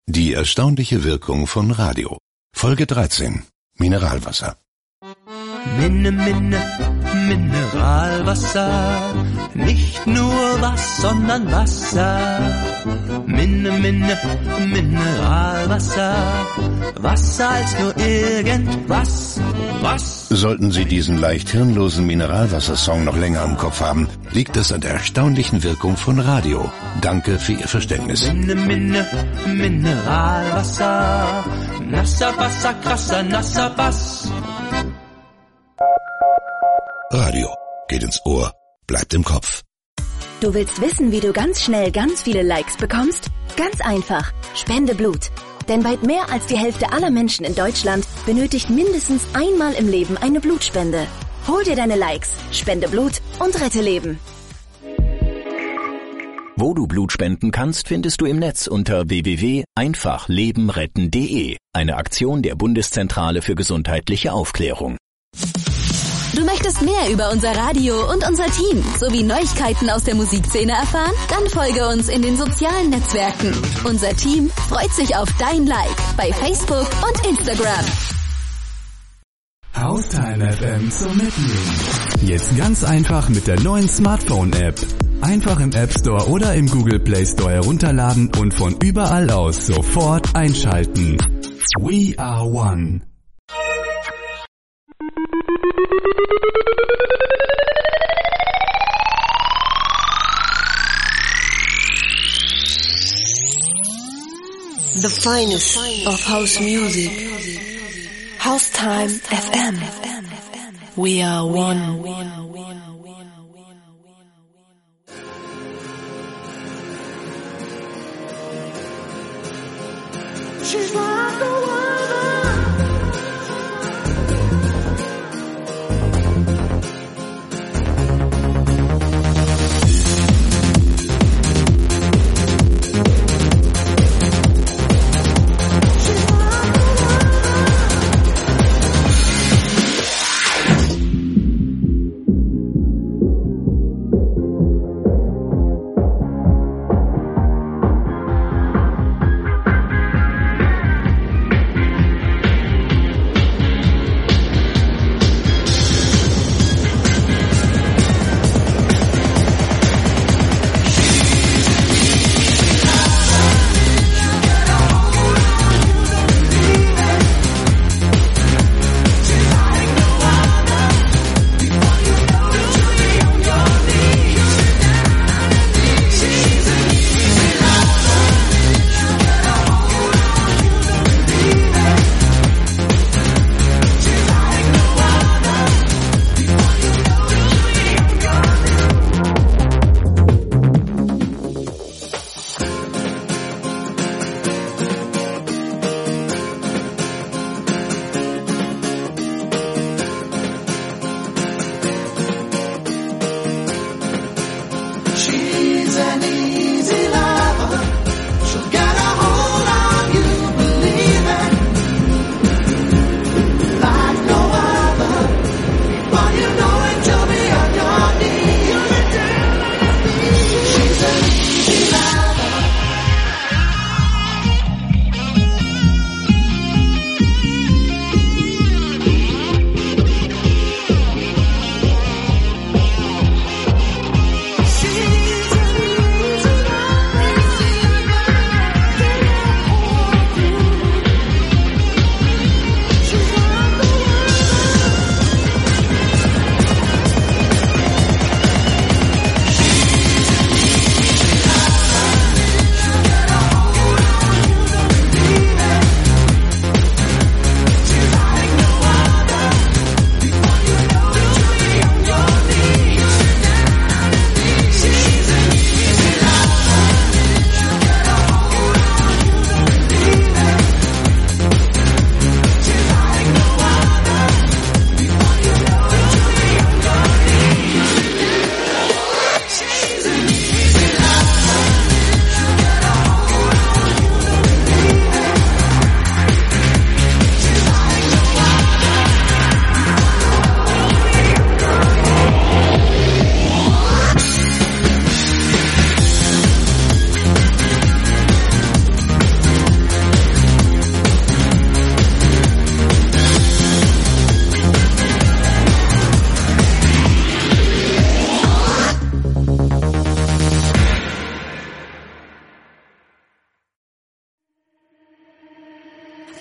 Die erstaunliche Wirkung von Radio. Folge 13. Mineralwasser. Mineralwasser. Nicht nur was, sondern Wasser. Mineralwasser. Wasser als nur irgendwas. Was? Sollten Sie diesen leicht hirnlosen Mineralwasser-Song noch länger im Kopf haben, liegt es an der erstaunlichen Wirkung von Radio. Danke für Ihr Verständnis. Mineralwasser. Nasser Wasser, krasser, nasser Bass. Radio. Geht ins Ohr, bleibt im Kopf. Du willst wissen, wie du ganz schnell ganz viele Likes bekommst? Ganz einfach. Spende Blut. Denn weit mehr als die Hälfte aller Menschen in Deutschland benötigt mindestens einmal im Leben eine Blutspende. Hol dir deine Likes, spende Blut und rette Leben. Wo du Blut spenden kannst, findest du im Netz unter www.einfachlebenretten.de. Eine Aktion der Bundeszentrale für gesundheitliche Aufklärung. Du möchtest mehr über unser Radio und unser Team sowie Neuigkeiten aus der Musikszene erfahren? Dann folge uns in den sozialen Netzwerken. Unser Team freut sich auf dein Like bei Facebook und Instagram. Haustime FM zum Mitnehmen. Jetzt ganz einfach mit der neuen Smartphone-App. Einfach im App Store oder im Google Play Store herunterladen und von überall aus sofort einschalten. We are one. The finest of house music. Haustime FM. We are one. She's like the weather.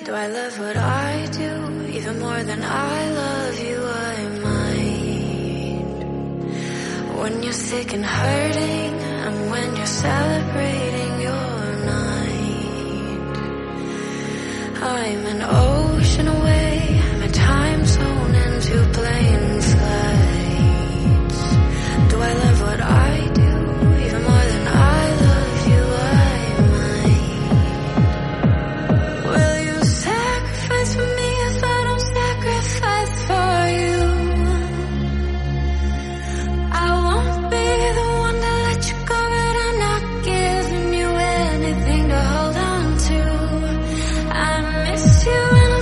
Do I love what I do even more than I love you? I might. When you're sick and hurting, and when you're celebrating your night. I'm an ocean away, I'm a time zone into plain flights. Do I love what I do even more than I love you? I might. Will you sacrifice for me if I don't sacrifice for you? I won't be the one to let you go, but I'm not giving you anything to hold on to. I miss you and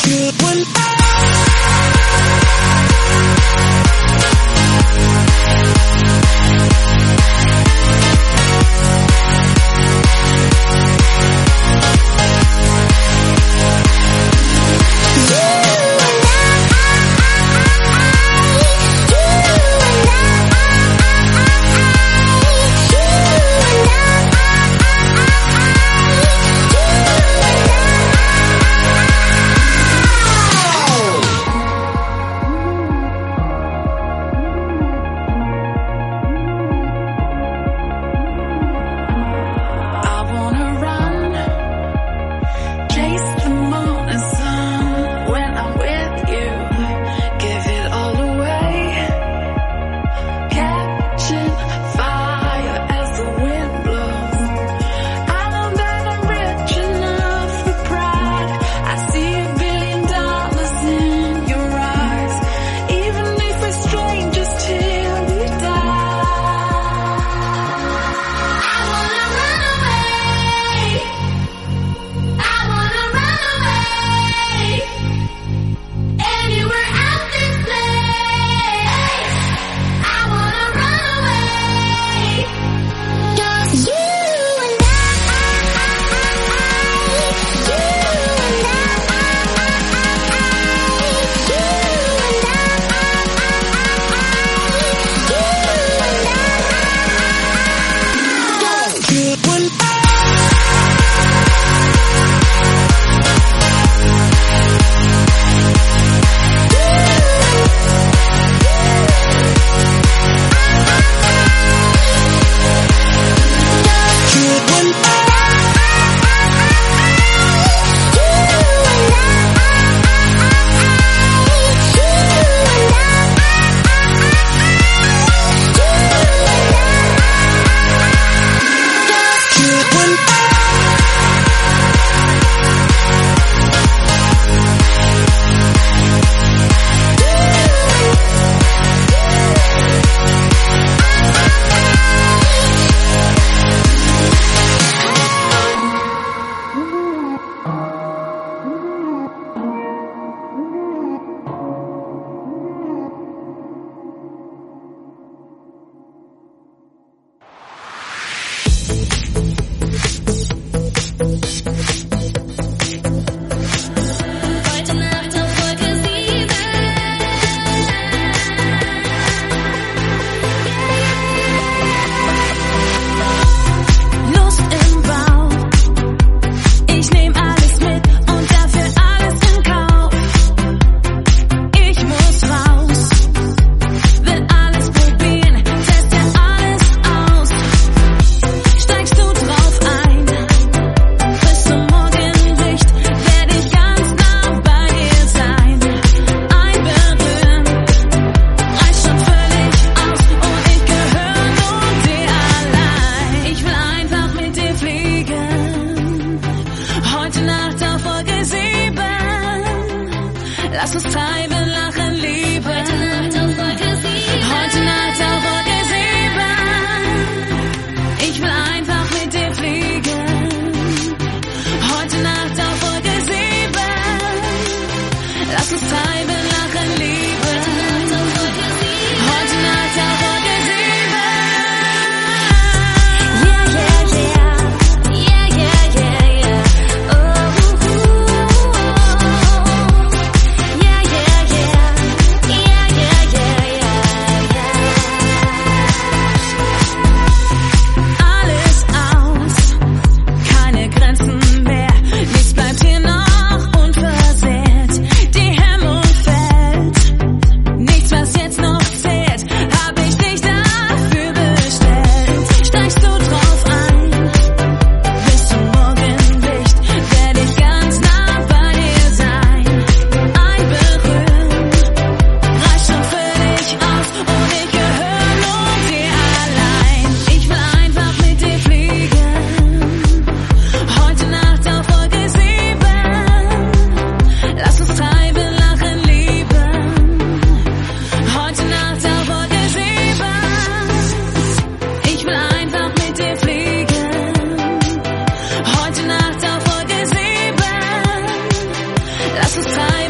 Lass uns treiben, lachen, lieben. Heute Nacht auf Wolke 7. Heute Nacht auf Wolke 7. Ich will einfach mit dir fliegen. Heute Nacht auf Wolke 7. Lass uns treiben, lachen, lieben. Heute Nacht auf Wolke 7. Lass uns treiben.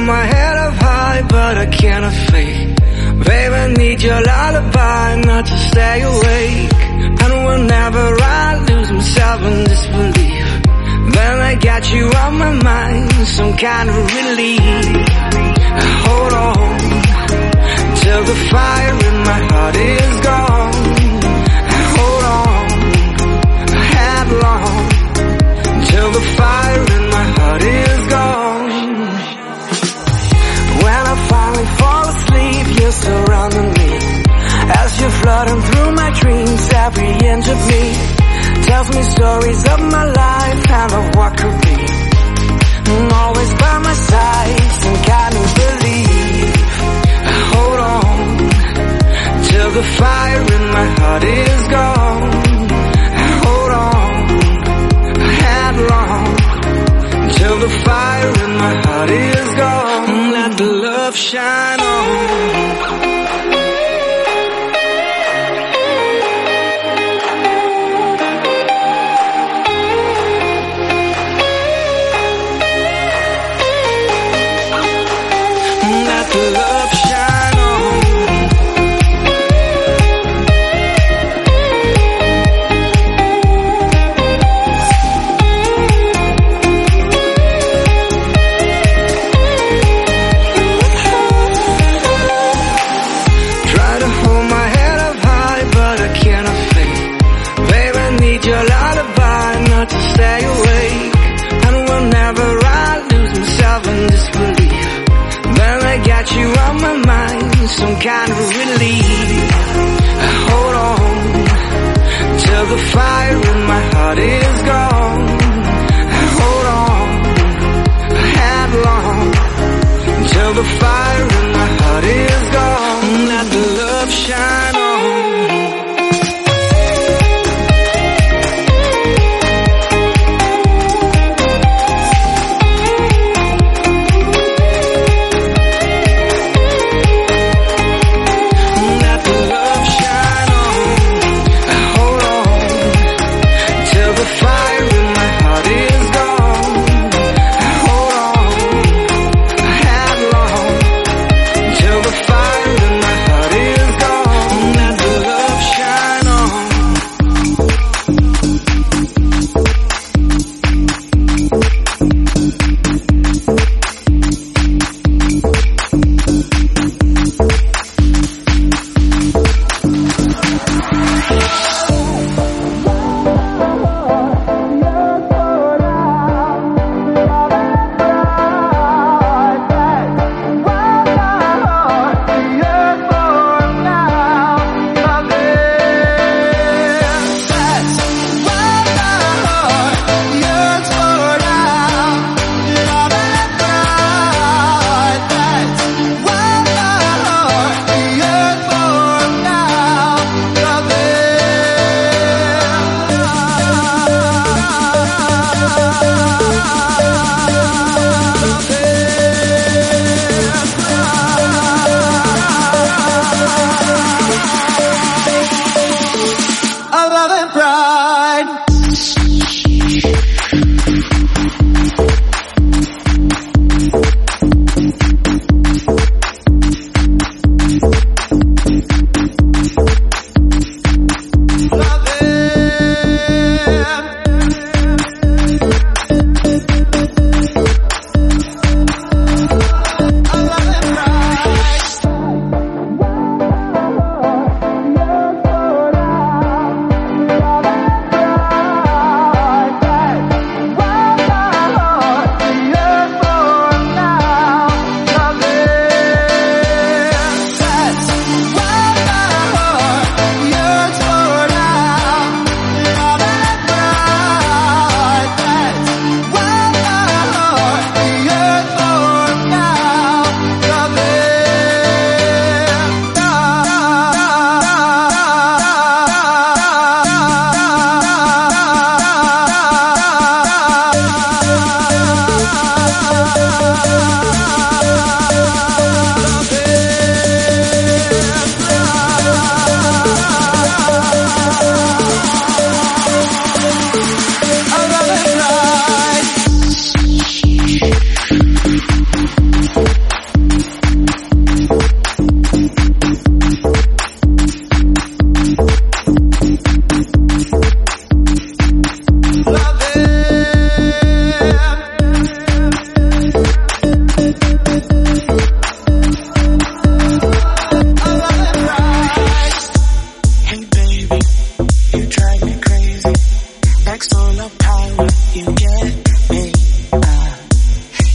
my head up high, but I cannot fake. Babe, I need your lullaby, not to stay awake. And whenever I lose myself in disbelief, then I got you on my mind, some kind of relief. I hold on till the fire in my heart is gone. I hold on, I had long, till the fire in my heart is gone. When I finally fall asleep, you're surrounding me, as you're flooding through my dreams. Every inch of me tells me stories of my life and of what could be. And always by my side, some kind of belief. I hold on till the fire in my heart is gone. I hold on, I had long, till the fire in my heart is gone. Let the love shine on. Love shine on. Try to hold my head up high, but I cannot fake. Babe, I need your lullaby, not to stay awake. And whenever I lose myself in disbelief, then I got you on my mind, some kind of relief. I hold on till the fire in my heart is gone. I hold on, I had long, till the fire in my heart is gone. Let the love shine on. Let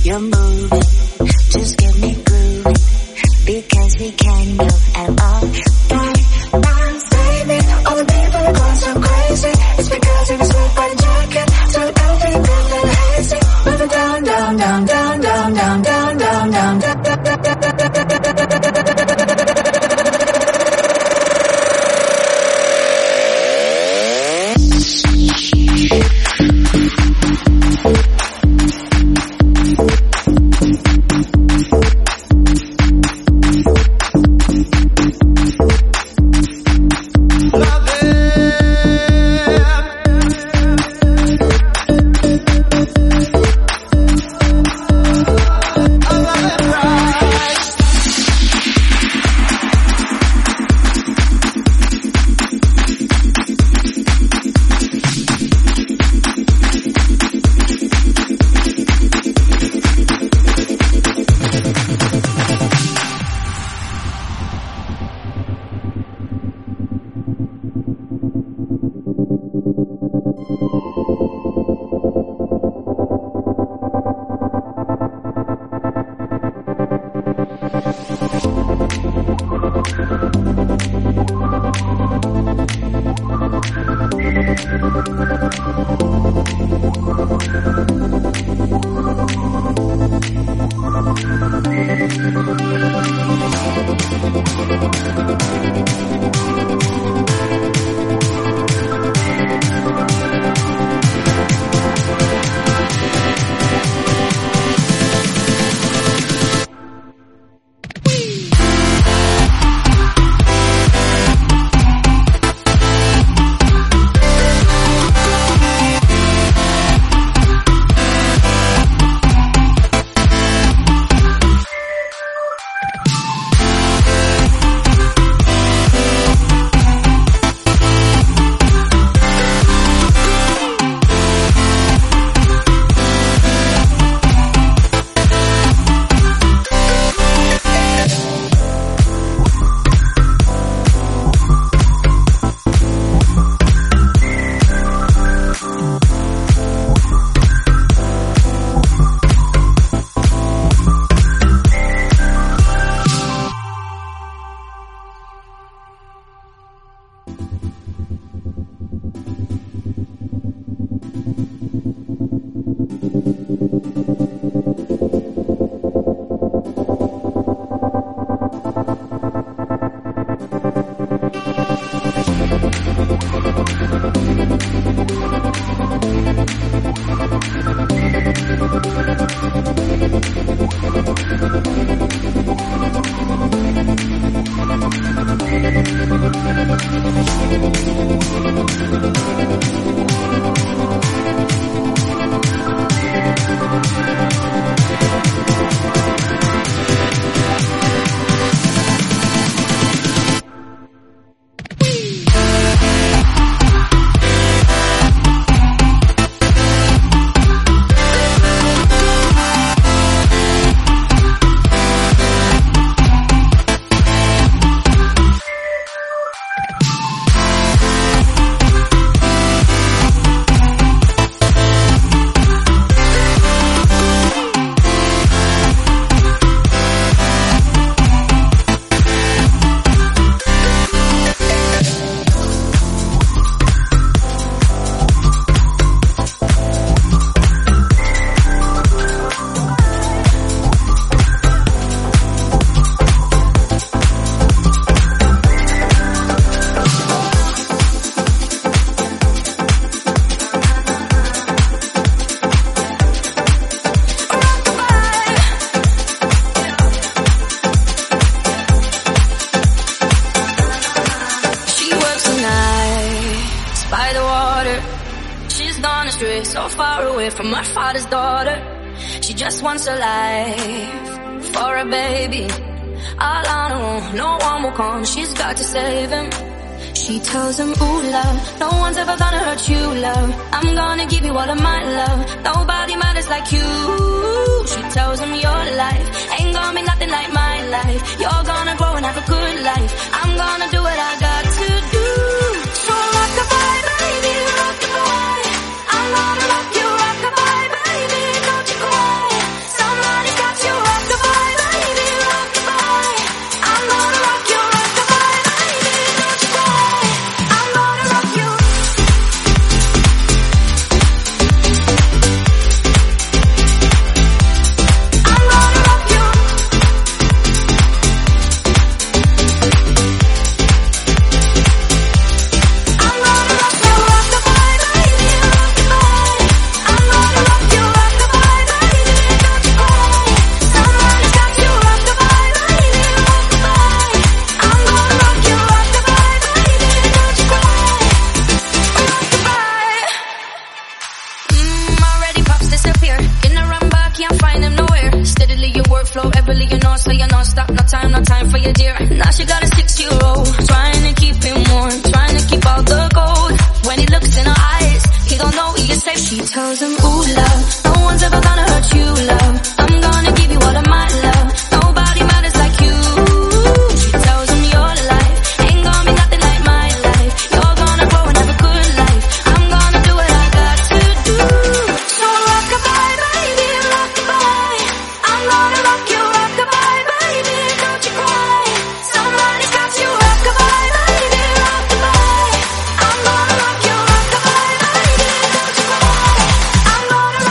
you're moving. Just get me grooving, because we can go at all. Bounce, baby, all the people are going so crazy. It's because of your sweet body jacket, so everything feels a little hazy. Moving down, down, down, down, down, down, down, down, down, down. She tells him, ooh, love, no one's ever gonna hurt you, love. I'm gonna give you all of my love. Nobody matters like you. She tells him your life ain't gonna be nothing like my life. You're gonna grow and have a good life. I'm gonna do what I got to do. So rock-a-bye, baby, rock-a-bye. I'm gonna rock you, rock-a-bye, baby, don't you cry. Some flow heavily, you know, so you know, stop, no time for your dear. Now she got a 6-year-old, trying to keep him warm, trying to keep all the gold. When he looks in her eyes, he don't know what you say. She tells him, ooh, love, no one's ever gonna hurt you, love. I'm gonna give you all of my love. Nobody matters like you. She tells him your life ain't gonna be nothing like my life. You're gonna grow and have a good life. I'm gonna do what I got to do. So rock-a-bye, baby, rock-a-bye. I'm gonna rock you, rock-a-bye, baby, don't you cry. Somebody's got you, rock-a-bye, baby, rock-a-bye. I'm gonna rock you, rock-a-bye, baby, don't you cry. I'm gonna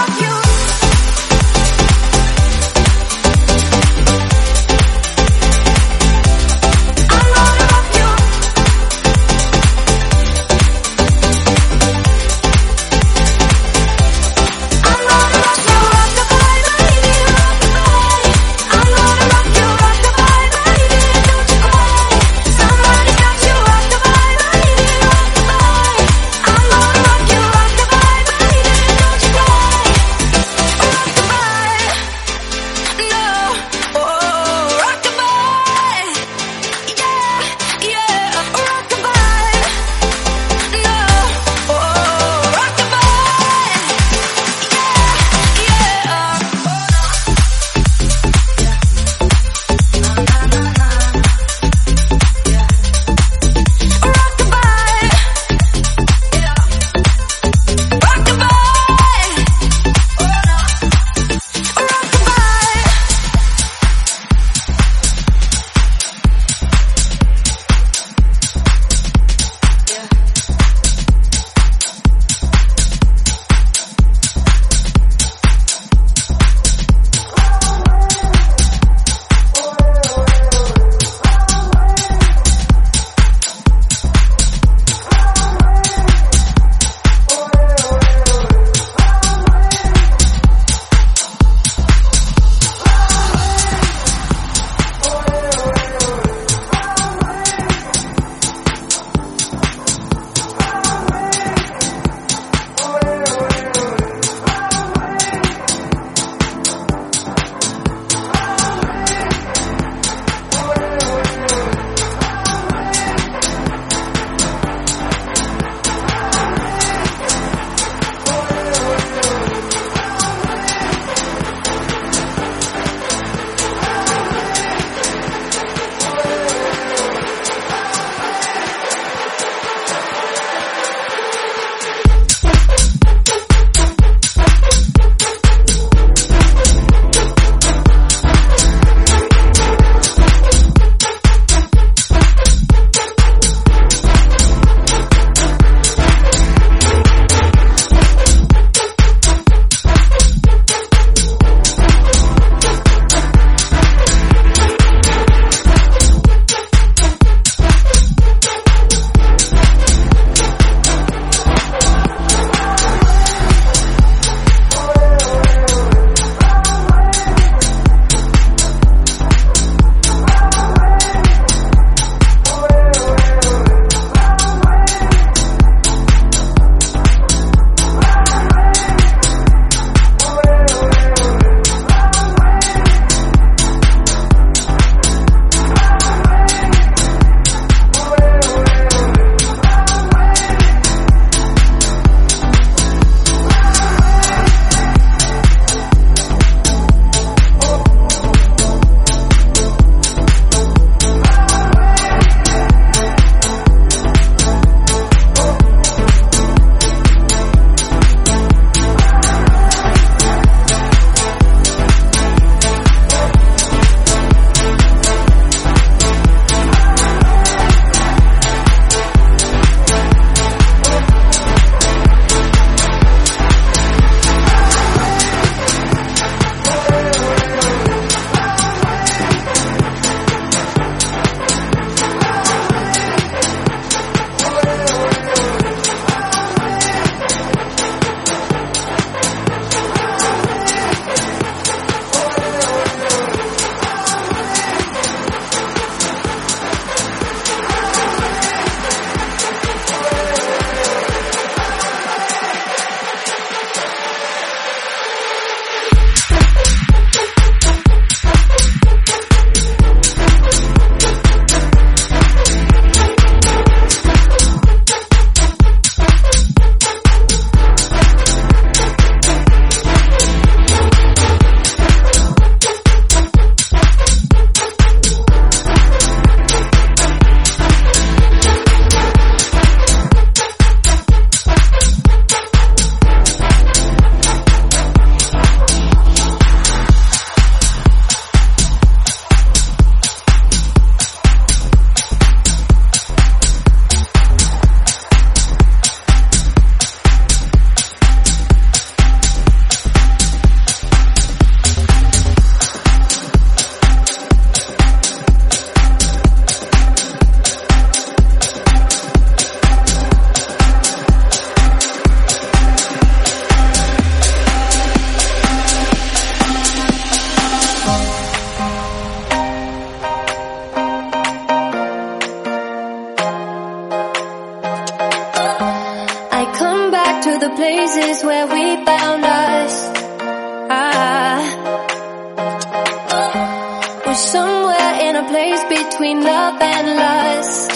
between love and lust.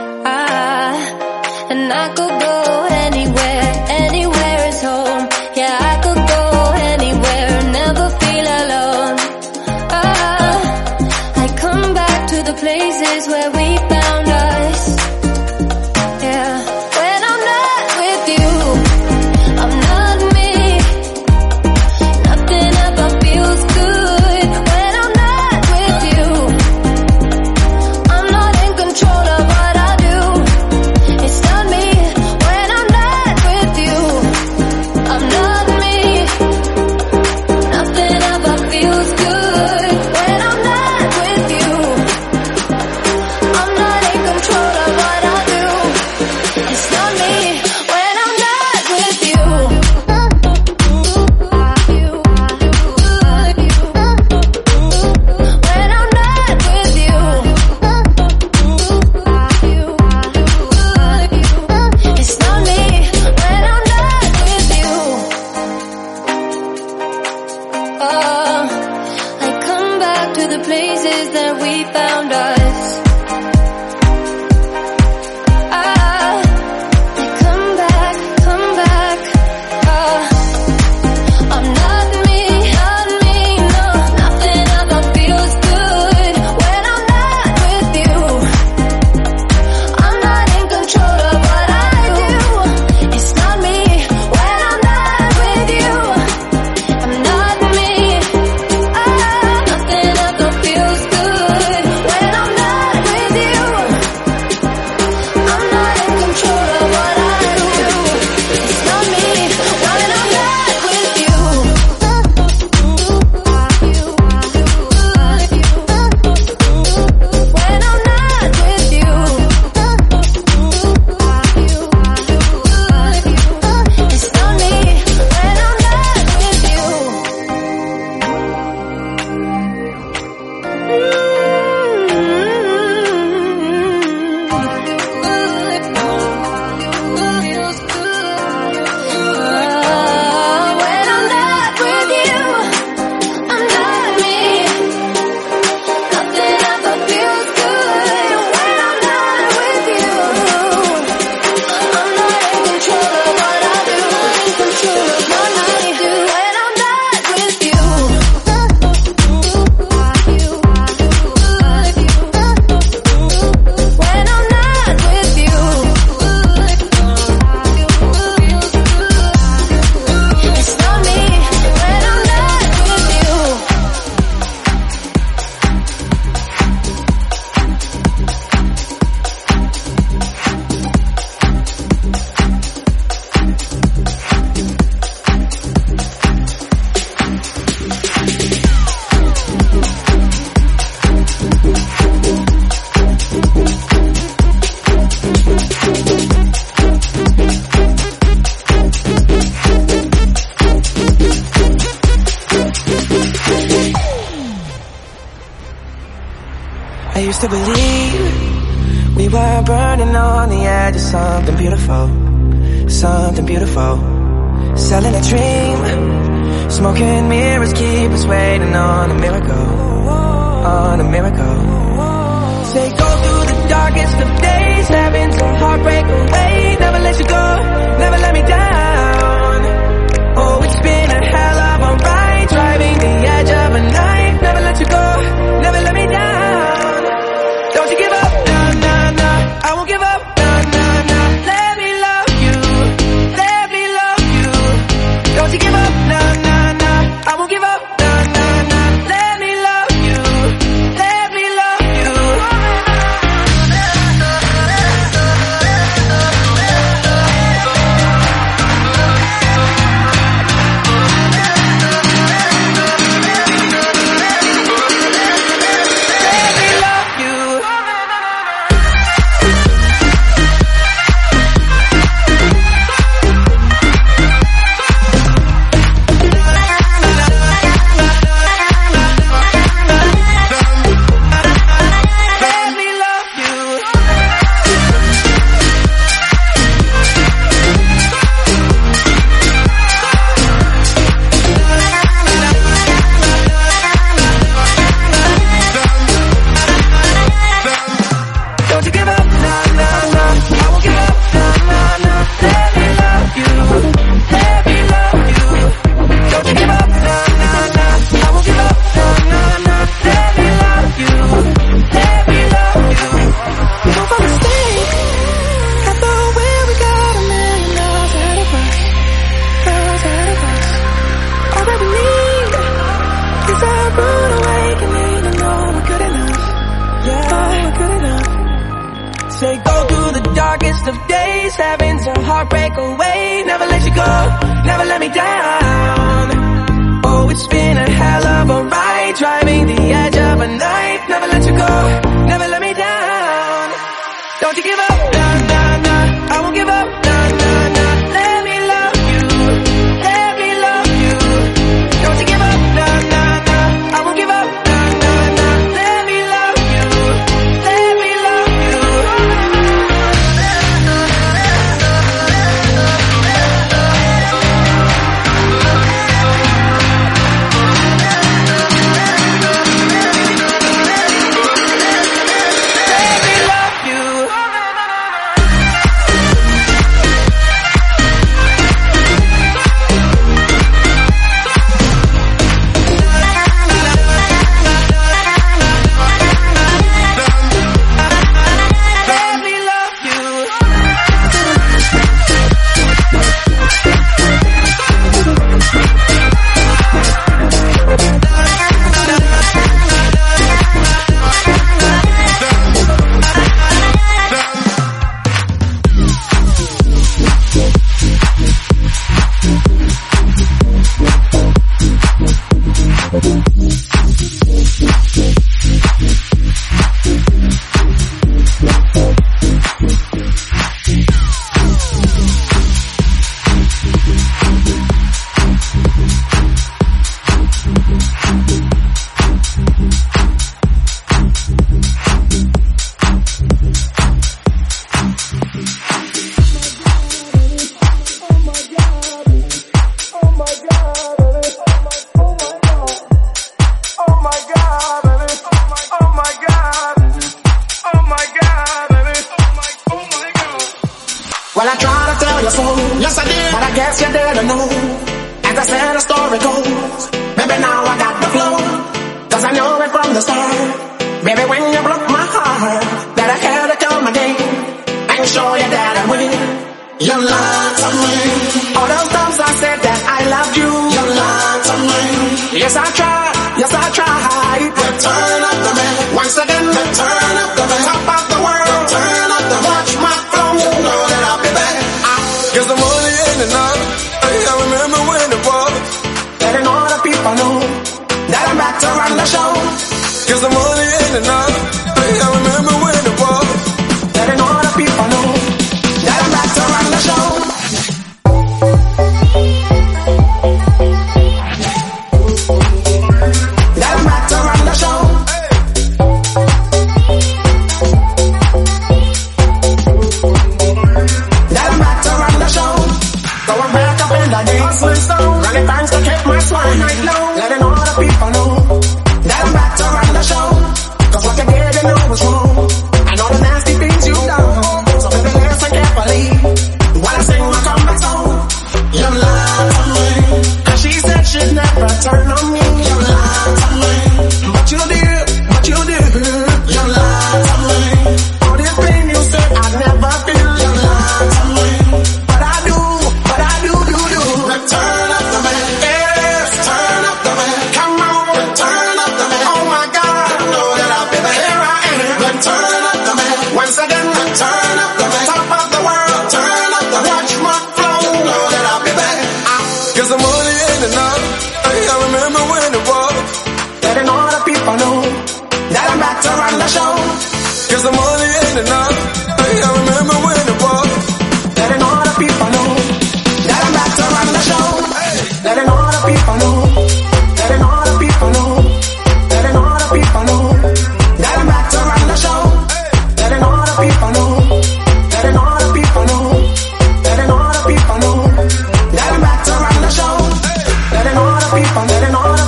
And I could go anywhere, anywhere is home. Yeah, I could go anywhere, never feel alone. I come back to the places where we found us. Yeah, when I'm not with you, I'm not me. Nothing ever feels good when I'm not with you. I'm not in control of what I do. It's not me when I'm not with you. I'm not me. Nothing ever feels good when I'm not with you. I'm not in control of what I do. It's not me when I'm not with you. When I'm not with you. It's not me when I'm not with you. Oh, I come back to the places that we found us. I come back. I'm not me, no. Nothing ever feels good when I'm not with you. I'm not in control of what I do. It's not me when I'm not with you. I'm not me. Nothing ever feels good when I'm not with you. I'm not in control of what I do. It's not me when I'm not with you. When I'm not with you. It's not me when I'm not with you. When I'm not with you, I'm not me. Nothing ever feels good when I'm not with you. I'm not in control of what I do. In control of what I do. When I'm not with you. When I'm not with you. It's not me when I'm not with you. I used to believe we were burning on the edge of something beautiful, something beautiful. Selling a dream, smoking mirrors keep us waiting on a miracle, on a miracle. Say go through the darkest of days, having to heartbreak away. Never let you go, never let me down. Oh, it's been a hell of a ride, driving the edge of a knife. Never let you go, never let me down. Don't you give up, nah, nah, nah. I won't give up, nah, nah, nah. Let me love you, let me love you. Don't you give up, nah, nah, nah. I won't give up, nah, nah, nah. Let me love you, let me love you. Is that a rude awakening? I know we're good enough. Yeah, we're good enough. Say go through the darkest of days, heaven's a heartbreak away. Never let you go, never let me down. Oh, it's been a hell of a ride, driving the edge of a night. Never let you go, never let me down. Don't you give up, nah, nah, nah. I won't give up, nah, nah, nah. Let me love you, let me love you. Don't you give up, nah, nah, nah. I won't give up, nah, nah, nah. Let me love you, let me love you.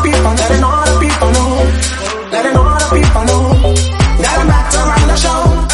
Letting all the people know that I'm back to run the show.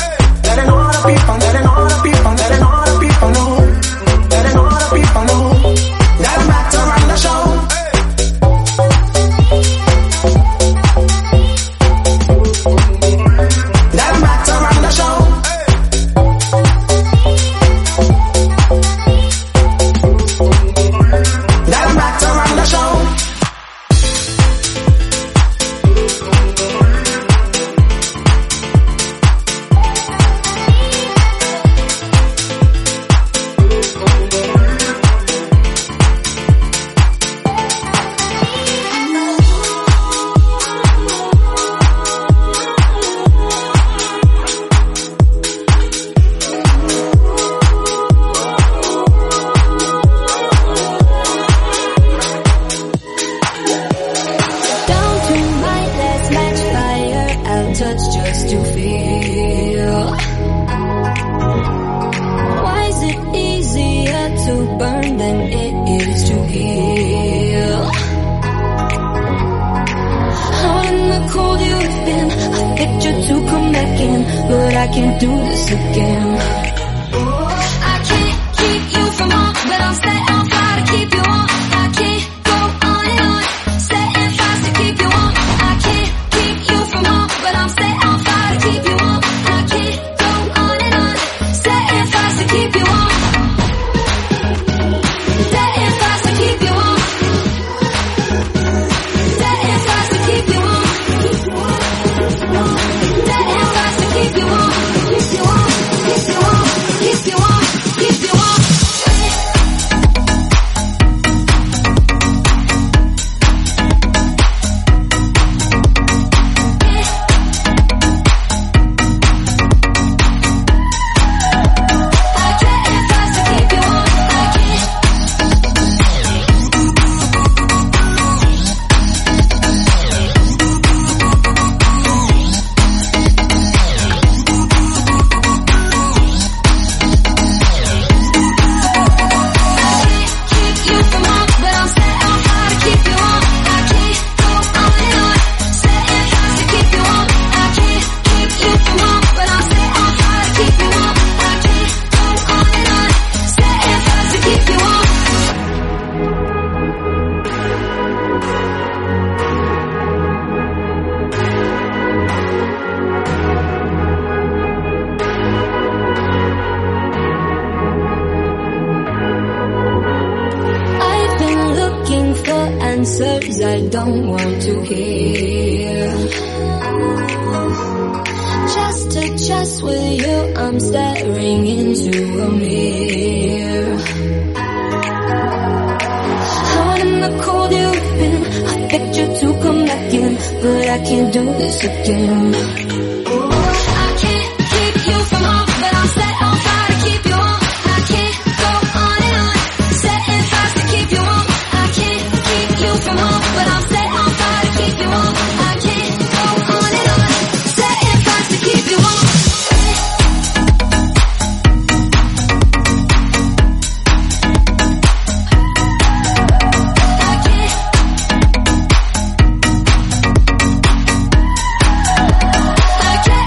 but I can't do this again. I can't keep you from home, but I'll set on fire to keep you warm. I can't go on and on, setting fires to keep you warm. I can't keep you from home, but I'm set on fire to keep you warm. I can't go on and on, setting fires to keep you warm. Setting fires to keep you warm. Setting fires to keep you warm. Setting fires to keep you warm. Keep you warm. Keep you warm. Keep you warm. Keep you warm. Answers I don't want to hear. Just to chest with you, I'm staring into a mirror. Out in the cold you've been, I begged you to come back in, but I can't do this again. I can't keep you from home, but I'm set on fire to keep you warm. I can't go on and on, setting fires to keep you warm. I can't keep you from home, but I'm set on fire to keep you warm. I can't go on and on, setting fires to keep you warm. I can't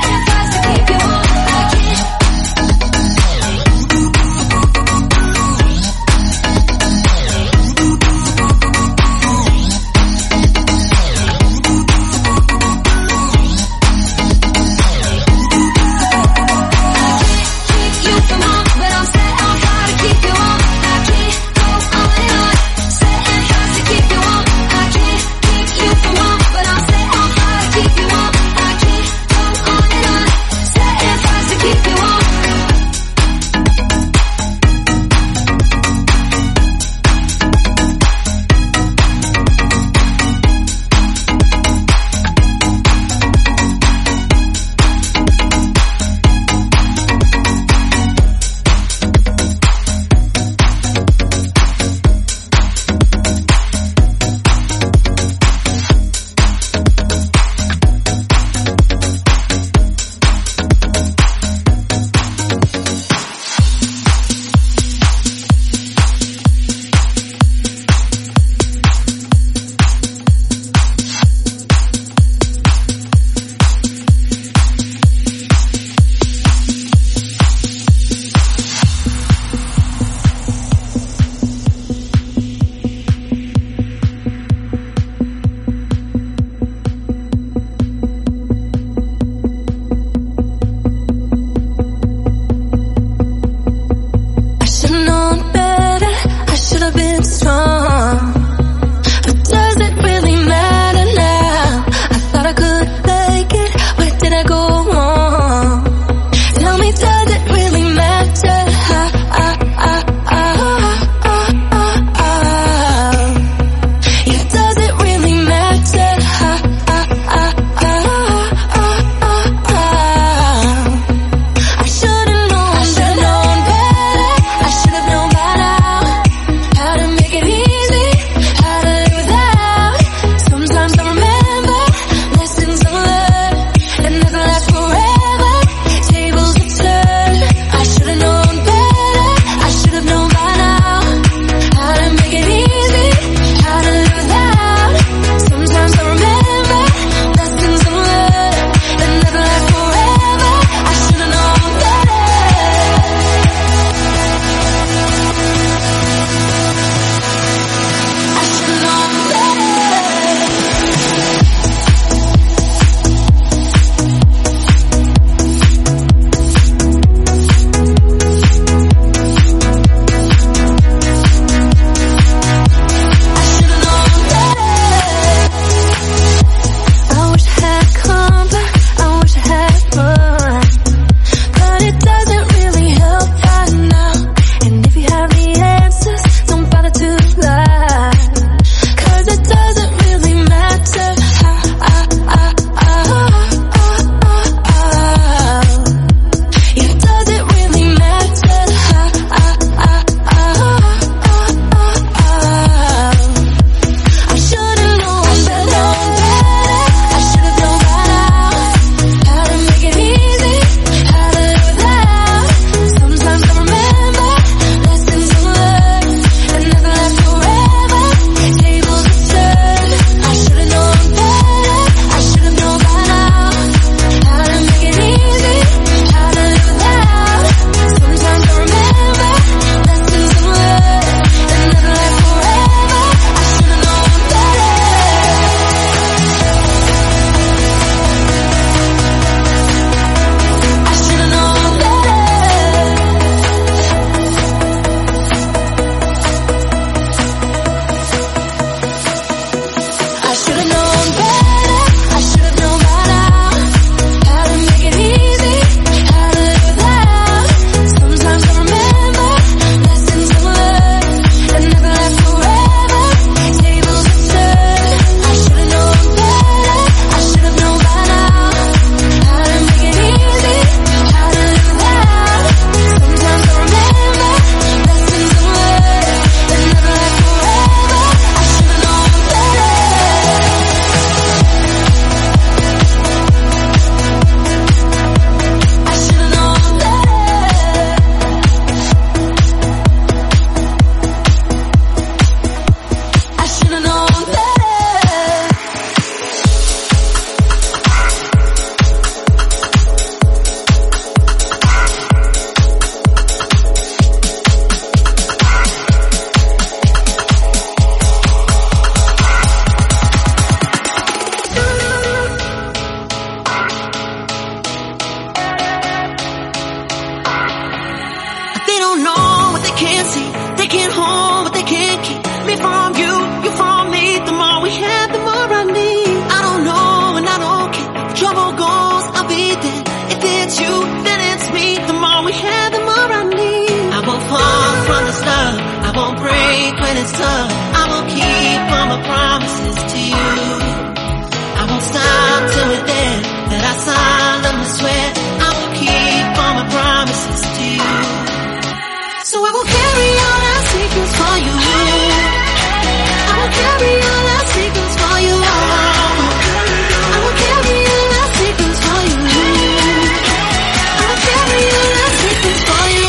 it's tough, I will keep all my promises to you. I won't stop till we're there, that I solemnly swear I will keep all my promises to you. So I will carry all our secrets for you. I will carry all our secrets for you. I will carry all our secrets for you. I will carry all our secrets for you.